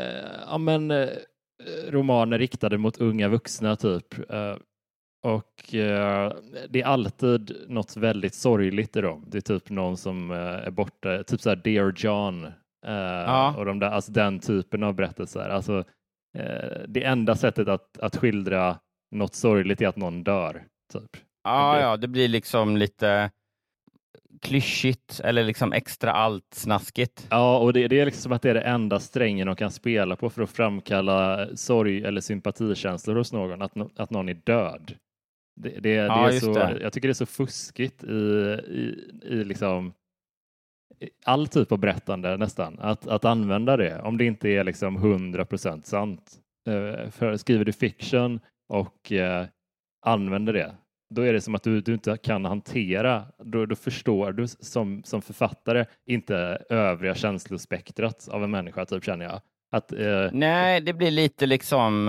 romaner riktade mot unga vuxna typ. Och det är alltid något väldigt sorgligt i dem. Det är typ någon som är borta, typ så här Dear John och de där, alltså den typen av berättelser. Alltså det enda sättet att skildra något sorgligt är att någon dör. Typ. Ja, det blir liksom lite klyschigt eller liksom extra allt snaskigt. Ja, och det är liksom att det är det enda strängen de kan spela på för att framkalla sorg eller sympatikänslor hos någon, att någon är död. Det är så, jag tycker det är så fuskigt i liksom all typ av berättande nästan, att använda det, om det inte är liksom 100% sant. För skriver du fiction och använder det, då är det som att du inte kan hantera, då förstår du som författare inte övriga känslospektrat av en människa, typ, känner jag. Nej, det blir lite liksom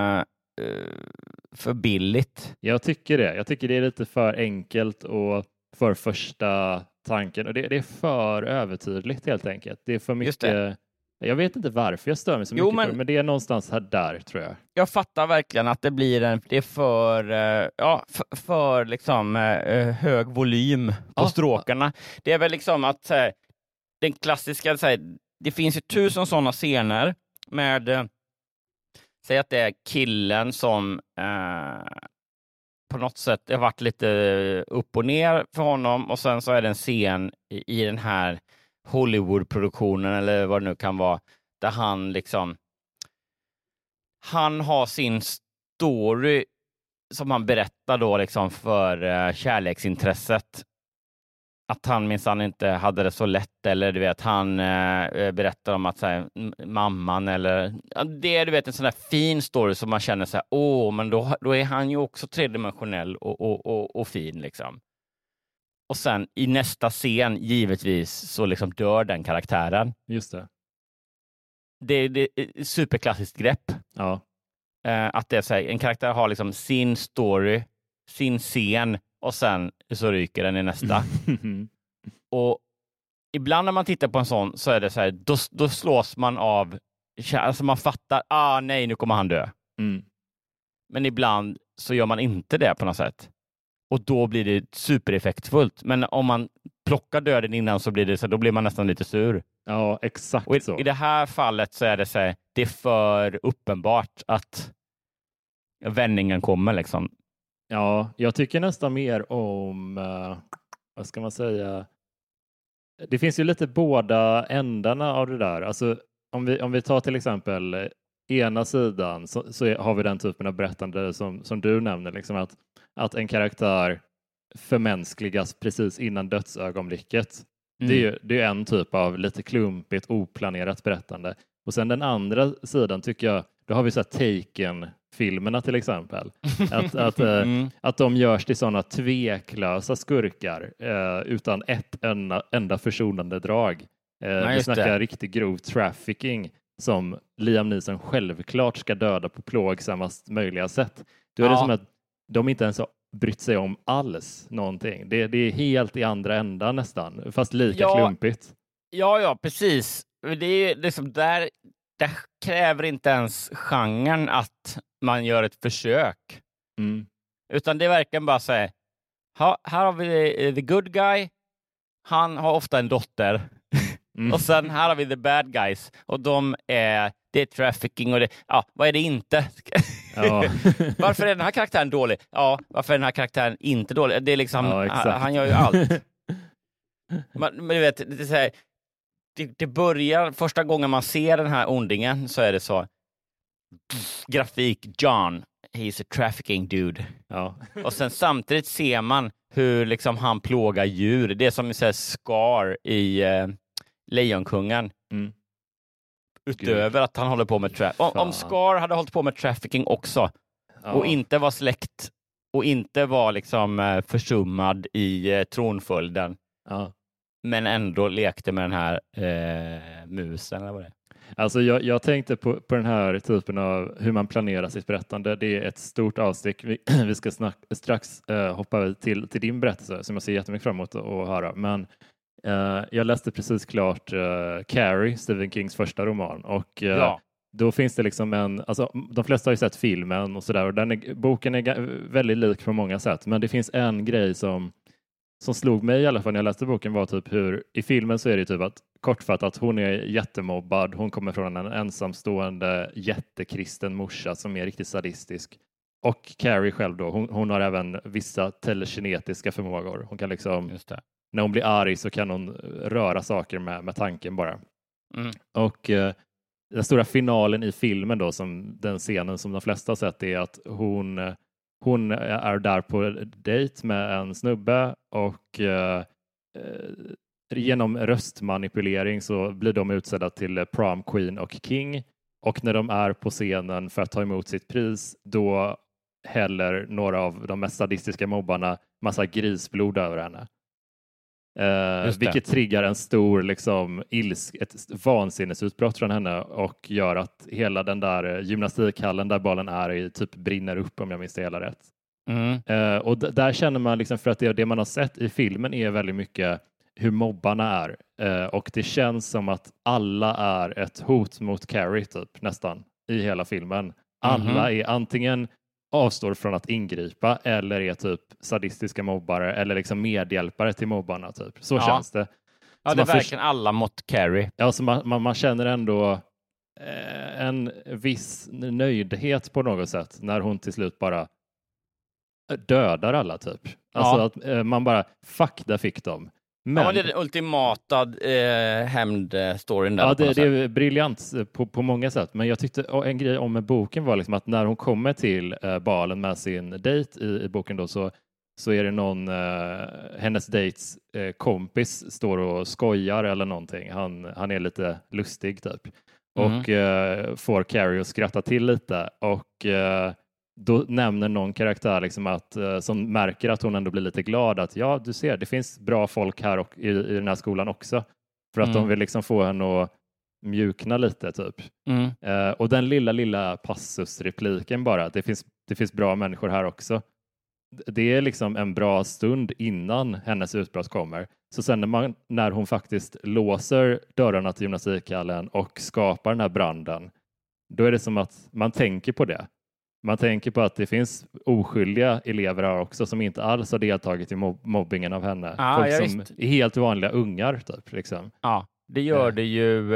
för billigt. Jag tycker det är lite för enkelt och för första tanken, och det är för övertydligt helt enkelt. Det är för mycket. Jag vet inte varför jag stör mig så mycket på det, men det är någonstans här där, tror jag. Jag fattar verkligen att det är för liksom hög volym på stråkarna. Det är väl liksom att den klassiska, det finns ju 1000 sådana scener med säg att det är killen som på något sätt har varit lite upp och ner för honom, och sen så är det en scen i den här Hollywood-produktionen eller vad det nu kan vara, där han har sin story som han berättar då liksom för kärleksintresset, att han minsann inte hade det så lätt, eller du vet, han berättar om att mamman, eller det är, du vet, en sån där fin story som man känner men då är han ju också tredimensionell och fin liksom. Och sen i nästa scen, givetvis, så liksom dör den karaktären. Just det. Det är ett superklassiskt grepp. Ja. Att det är så här, en karaktär har liksom sin story, sin scen, och sen så ryker den i nästa. Och ibland när man tittar på en sån, så är det så här, då slås man av, alltså man fattar, nej, nu kommer han dö. Mm. Men ibland så gör man inte det på något sätt. Och då blir det supereffektfullt. Men om man plockar döden innan, så blir det så, då blir man nästan lite sur. Ja, exakt. Och så. I det här fallet så är det så här, det är för uppenbart att vändningen kommer liksom. Ja, jag tycker nästan mer om, vad ska man säga? Det finns ju lite båda ändarna av det där. Alltså om vi tar till exempel ena sidan, så har vi den typen av berättande som du nämner, liksom att en karaktär förmänskligas precis innan dödsögonblicket. Mm. Det är en typ av lite klumpigt, oplanerat berättande. Och sen den andra sidan tycker jag, då har vi så här Taken-filmerna till exempel. Att de görs till sådana tveklösa skurkar utan ett enda försonande drag. Vi snackar riktigt grov trafficking som Liam Neeson självklart ska döda på plågsammast möjliga sätt. Då är det som att de inte ens har brytt sig om alls någonting. Det är helt i andra ändan nästan, fast lika klumpigt. Ja, precis. Det är liksom där kräver inte ens genren att man gör ett försök. Mm. Utan det är verkligen bara så här, här har vi the good guy. Han har ofta en dotter. Mm. Och sen här har vi the bad guys. Och det är trafficking och vad är det inte? Ja. Varför är den här karaktären dålig? Ja, varför är den här karaktären inte dålig? Det är liksom, han gör ju allt. Men du vet, det är så här, det börjar, första gången man ser den här ondingen, så är det så, grafik, John, he's a trafficking dude. Ja. Och sen samtidigt ser man hur liksom han plågar djur. Det är som så här Scar i Lejonkungen. Mm. Utöver att han håller på med om Scar hade hållit på med trafficking också och inte var släkt och inte var liksom försummad i tronföljden men ändå lekte med den här musen eller vad det är. Alltså jag tänkte på den här typen av hur man planerar sitt berättande. Det är ett stort avstick. Vi ska strax hoppa till din berättelse som jag ser jättemycket fram emot att höra. Men jag läste precis klart Carrie, Stephen Kings första roman. Och då finns det liksom alltså, de flesta har ju sett filmen och sådär. Och boken är väldigt lik på många sätt. Men det finns en grej som slog mig i alla fall när jag läste boken var typ hur i filmen så är det typ att kortfattat hon är jättemobbad. Hon kommer från en ensamstående jättekristen morsa som är riktigt sadistisk. Och Carrie själv då, hon har även vissa telekinetiska förmågor. Hon kan liksom, när hon blir arg så kan hon röra saker med tanken bara. Och den stora finalen i filmen då, som den scenen som de flesta har sett, är att hon är där på dejt med en snubbe och genom röstmanipulering så blir de utsedda till prom queen och king. Och när de är på scenen för att ta emot sitt pris, då häller några av de mest sadistiska mobbarna massa grisblod över henne. Vilket triggar en stor liksom, ett vansinnesutbrott från henne och gör att hela den där gymnastikhallen där bollen är i typ brinner upp, om jag minns det hela rätt. Och där känner man liksom, för att det man har sett i filmen är väldigt mycket hur mobbarna är. Och det känns som att alla är ett hot mot Carrie typ, nästan i hela filmen. Alla är antingen avstår från att ingripa eller är typ sadistiska mobbare eller liksom medhjälpare till mobbarna typ. Så känns det. Ja, det är verkligen alla mot Carrie. Ja, så man känner ändå en viss nöjdhet på något sätt när hon till slut bara dödar alla typ. Alltså att man bara, fuck, där fick de. Men det är den ultimata hämnd-storyn där. Ja, det är briljant på många sätt. Men jag tyckte en grej om boken var liksom att när hon kommer till balen med sin dejt i boken då, så är det någon, hennes dejts kompis står och skojar eller någonting. Han är lite lustig typ. Och får Carrie att skratta till lite. Och då nämner någon karaktär liksom att, som märker att hon ändå blir lite glad att ja, du ser, det finns bra folk här och i den här skolan också. För att de vill liksom få henne att mjukna lite typ. Och den lilla passusrepliken bara, det finns bra människor här också. Det är liksom en bra stund innan hennes utbrott kommer. Så sen när hon faktiskt låser dörrarna till gymnastikhallen och skapar den här branden, då är det som att man tänker på det. Man tänker på att det finns oskyldiga elever här också som inte alls har deltagit i mobbingen av henne. Folk som är helt vanliga ungar typ. Liksom. Ja, det gör det ju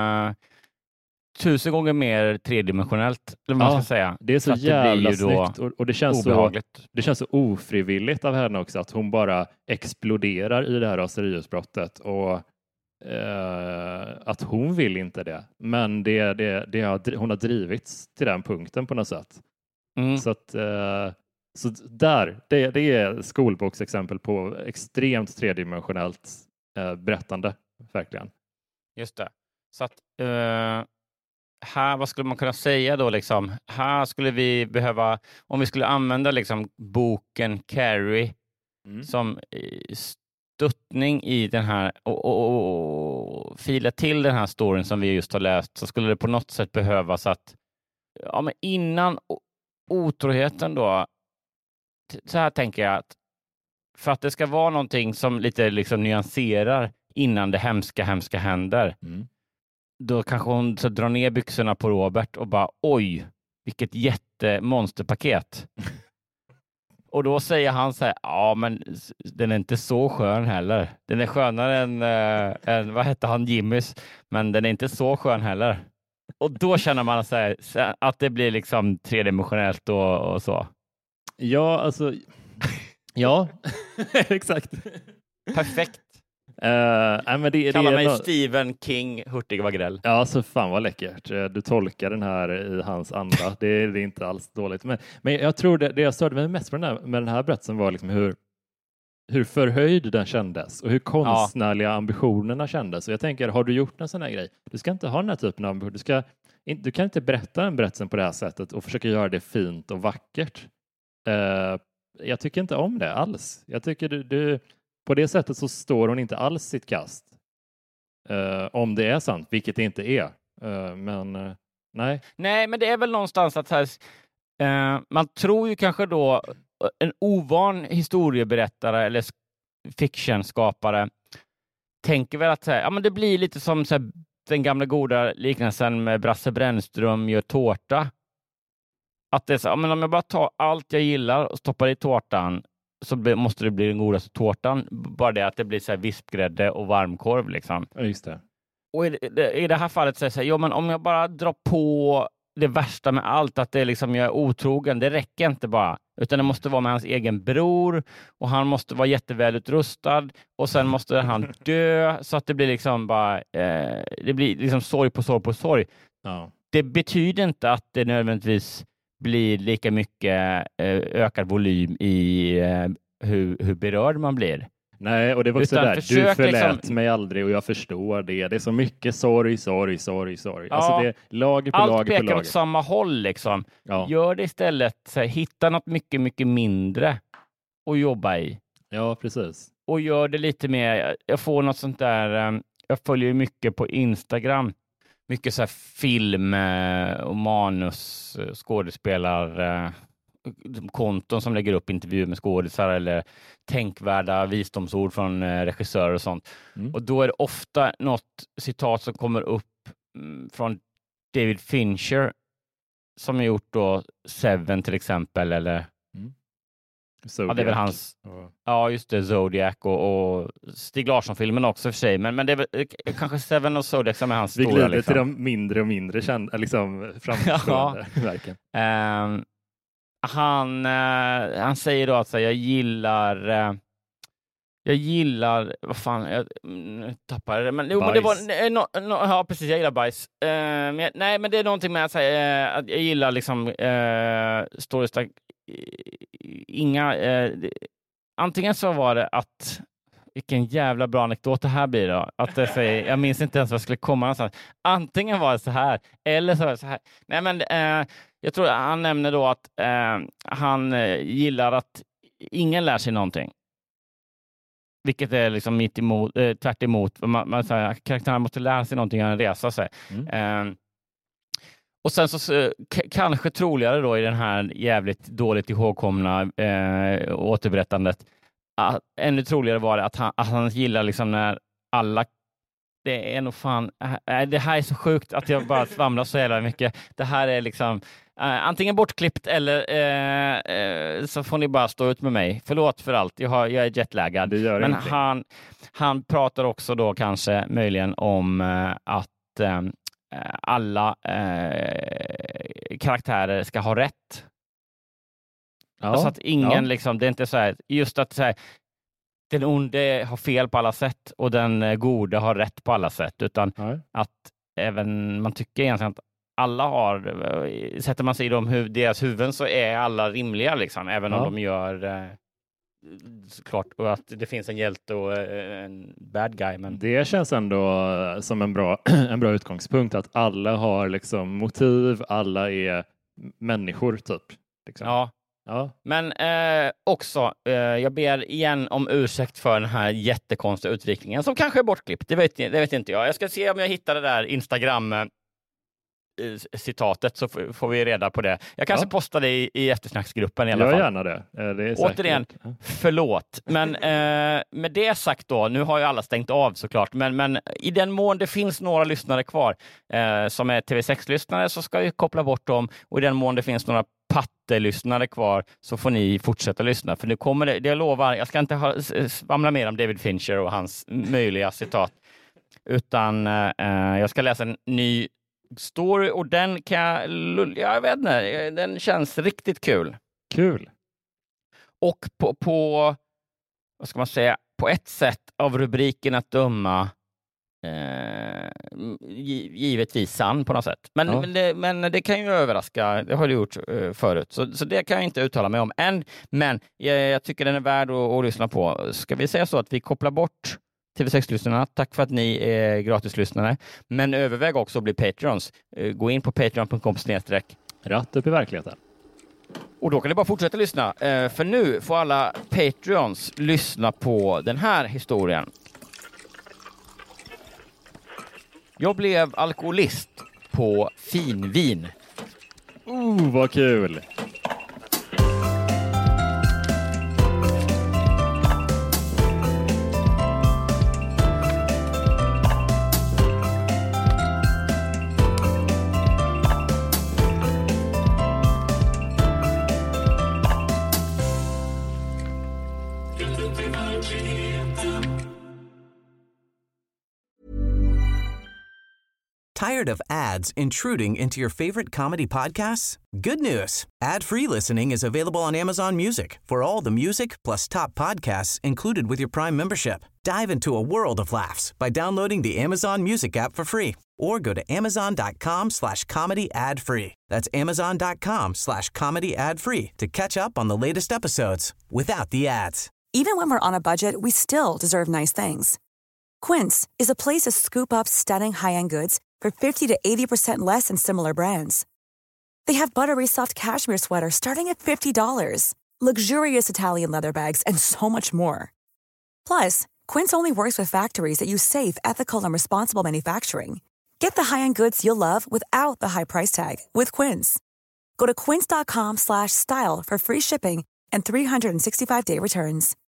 1000 gånger mer tredimensionellt. Eller vad man ska säga. Det är så jävla snyggt. Och det känns så ofrivilligt av henne också att hon bara exploderar i det här raseriutbrottet och att hon vill inte det. Men hon har drivits till den punkten på något sätt. Så att så där, det är skolboksexempel på extremt tredimensionellt berättande, verkligen. Just det. Så att här, vad skulle man kunna säga då liksom? Här skulle vi behöva, om vi skulle använda liksom boken Carrie som stöttning i den här och fila till den här storyn som vi just har läst, så skulle det på något sätt behövas att men innan otroheten då, så här tänker jag att för att det ska vara någonting som lite liksom nyanserar innan det hemska händer, då kanske hon så drar ner byxorna på Robert och bara oj, vilket jättemonsterpaket. Och då säger han så här, ja men den är inte så skön heller. Den är skönare än vad hette han, Jimmys, men den är inte så skön heller. Och då känner man så här, att det blir liksom tredimensionellt och så. Ja, alltså ja, exakt. Perfekt. Men Kalla mig Stephen King Hurtig Wagrell. Ja, så fan vad läckert. Du tolkar den här i hans anda. Det är inte alls dåligt. Men jag tror det jag störde mig mest med den här berättelsen var liksom hur hur förhöjd den kändes och hur konstnärliga ambitionerna kändes. Och jag tänker, har du gjort en sån här grej? Du ska inte ha den här typen av ambition. Du kan inte berätta en berättelse på det här sättet och försöka göra det fint och vackert. Jag tycker inte om det alls. Jag tycker du på det sättet så står hon inte alls sitt kast. Om det är sant, vilket det inte är. Men nej. Nej, men det är väl någonstans att här, man tror ju kanske då en ovan historieberättare eller fictionskapare tänker väl att men det blir lite som så här, den gamla goda liknelsen med Brasse Brännström gör tårta. Att det är så, men om jag bara tar allt jag gillar och stoppar i tårtan så måste det bli den godaste tårtan. Bara det att det blir så här vispgrädde och varmkorv liksom. Ja, just det. Och i det här fallet så är det så här, men om jag bara drar på det värsta med allt, att det liksom jag är otrogen, det räcker inte bara. Utan det måste vara med hans egen bror och han måste vara jättevälutrustad och sen måste han dö så att det blir liksom bara det blir liksom sorg på sorg på sorg. Ja. Det betyder inte att det nödvändigtvis blir lika mycket ökad volym i hur berörd man blir. Nej, och det var också där. Du förlät mig aldrig och jag förstår det. Det är så mycket sorg. Ja, alltså det är lager på allt lager på lager. Allt pekar åt samma håll liksom. Ja. Gör det istället. Så här, hitta något mycket, mycket mindre att jobba i. Ja, precis. Och gör det lite mer. Jag får något sånt där. Jag följer ju mycket på Instagram. Mycket så här film och manus, skådespelare, konton som lägger upp intervjuer med skådespelare eller tänkvärda visdomsord från regissörer och sånt. Och då är det ofta något citat som kommer upp från David Fincher som har gjort då Seven till exempel, eller ja, det är väl hans ja just det, Zodiac och Stig Larsson-filmen också för sig, men det är väl kanske Seven och Zodiac som är hans stora. Vi glider liksom till de mindre och mindre kända liksom framstående verken. Han säger då att jag gillar vad fan, jag tappade det, men det var ja precis, jag gillar bajs. Nej, men det är någonting med att säga att jag gillar liksom story. Antingen så var det att vilken jävla bra anekdot det här blir då. Att det säger, jag minns inte ens vad jag skulle komma någonstans. Antingen var det så här eller så var det så här. Nej, men jag tror han nämner då att han gillar att ingen lär sig någonting. Vilket är liksom mitt emot, tvärt emot. Man säger att karaktären måste lära sig någonting och resa sig. Och sen så kanske troligare då i den här jävligt dåligt ihågkomna återberättandet, ännu troligare var det att han gillar liksom när alla, det är nog fan, det här är så sjukt att jag bara svamlar så jävla mycket. Det här är liksom antingen bortklippt eller så får ni bara stå ut med mig. Förlåt för allt, jag är jetlaggad. Men han pratar också då kanske möjligen om att alla karaktärer ska ha rätt. Ja, alltså att ingen liksom, det är inte så här, just att så här, den onde har fel på alla sätt och den gode har rätt på alla sätt, utan att även man tycker egentligen att alla har, sätter man sig i deras huvuden så är alla rimliga liksom, även om de gör såklart, och att det finns en hjälte och en bad guy. Men det känns ändå som en bra utgångspunkt, att alla har liksom motiv, alla är människor typ. Liksom. Ja. Men också, jag ber igen om ursäkt för den här jättekonstiga utvikningen som kanske är bortklippt. Det vet inte jag. Jag ska se om jag hittar det där Instagram citatet, så får vi reda på det. Jag kanske postar det i eftersnacksgruppen i alla fall. Jag gärna det. Det är återigen, förlåt. Men med det sagt då, nu har ju alla stängt av såklart, men i den mån det finns några lyssnare kvar som är TV6-lyssnare, så ska vi koppla bort dem, och i den mån det finns några patte-lyssnare kvar så får ni fortsätta lyssna, för nu kommer det, jag lovar, jag ska inte svamla mer om David Fincher och hans möjliga citat, utan jag ska läsa en ny story, och den kan jag vet inte, den känns riktigt kul. Och på vad ska man säga, på ett sätt av rubriken att döma givetvis sann på något sätt. Men det kan ju överraska, det har du gjort förut. Så det kan jag inte uttala mig om än. Men jag tycker den är värd att lyssna på. Ska vi säga så att vi kopplar bort TV6-lyssnarna? Tack för att ni är gratislyssnare. Men överväg också att bli Patreons. Gå in på patreon.com/Rätt upp i verkligheten. Och då kan ni bara fortsätta lyssna. För nu får alla Patreons lyssna på den här historien. Jag blev alkoholist på finvin. Vad kul! Tired of ads intruding into your favorite comedy podcasts? Good news. Ad-free listening is available on Amazon Music for all the music plus top podcasts included with your Prime membership. Dive into a world of laughs by downloading the Amazon Music app for free or go to amazon.com/comedy ad-free. That's amazon.com/comedy ad-free to catch up on the latest episodes without the ads. Even when we're on a budget, we still deserve nice things. Quince is a place to scoop up stunning high-end goods for 50 to 80% less than similar brands. They have buttery soft cashmere sweaters starting at $50, luxurious Italian leather bags, and so much more. Plus, Quince only works with factories that use safe, ethical, and responsible manufacturing. Get the high-end goods you'll love without the high price tag with Quince. Go to quince.com/style for free shipping and 365-day returns.